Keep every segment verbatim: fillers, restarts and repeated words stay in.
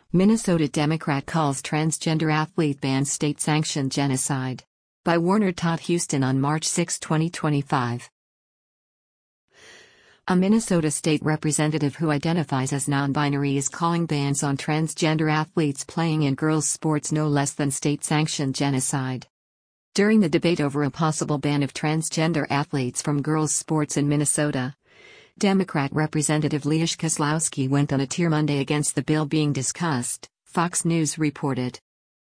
Minnesota Democrat calls transgender athlete bans state-sanctioned genocide. By Warner Todd Huston on March sixth, twenty twenty-five. A Minnesota state representative who identifies as non-binary is calling bans on transgender athletes playing in girls' sports no less than state-sanctioned genocide. During the debate over a possible ban of transgender athletes from girls' sports in Minnesota, Democrat Representative Leash Kozlowski went on a tear Monday against the bill being discussed, Fox News reported.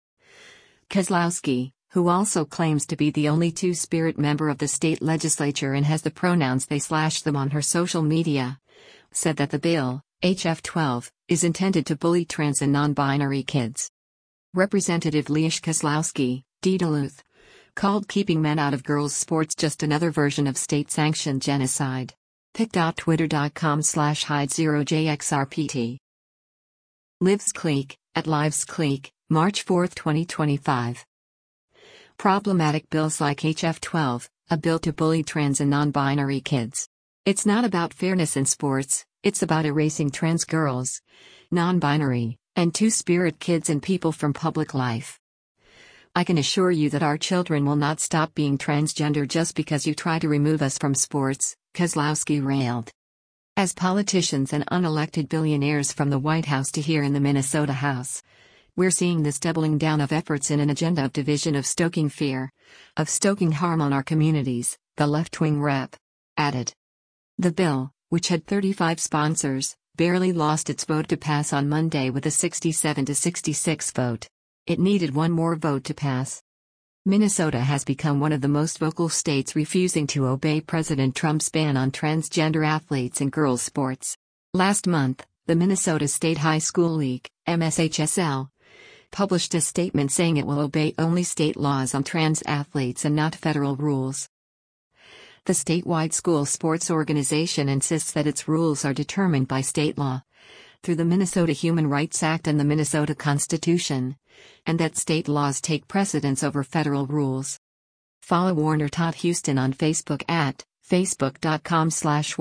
Kozlowski, who also claims to be the only Two-Spirit member of the state legislature and has the pronouns they slash them on her social media, said that the bill, H F twelve, is intended to bully trans and non-binary kids. Representative Leash Kozlowski, D. Duluth, called keeping men out of girls' sports just another version of state-sanctioned genocide. pic.twitter.com slash hide zero jxrpt. Lives Clique, at Lives Clique, March fourth, twenty twenty-five. Problematic bills like H F twelve, a bill to bully trans and non-binary kids. It's not about fairness in sports, it's about erasing trans girls, non-binary, and two-spirit kids and people from public life. I can assure you that our children will not stop being transgender just because you try to remove us from sports, Kozlowski railed. As politicians and unelected billionaires from the White House to here in the Minnesota House, we're seeing this doubling down of efforts in an agenda of division, of stoking fear, of stoking harm on our communities, the left-wing rep added. The bill, which had thirty-five sponsors, barely lost its vote to pass on Monday with a sixty-seven to sixty-six vote. It needed one more vote to pass. Minnesota has become one of the most vocal states refusing to obey President Trump's ban on transgender athletes in girls' sports. Last month, the Minnesota State High School League, M S H S L, published a statement saying it will obey only state laws on trans athletes and not federal rules. The statewide school sports organization insists that its rules are determined by state law, through the Minnesota Human Rights Act and the Minnesota Constitution, and that state laws take precedence over federal rules. Follow Warner Todd Huston on Facebook at facebook.com slash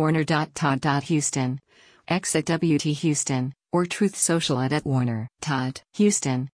warner.todd.huston, X at W T Huston, or Truth Social at, at Warner Todd Huston.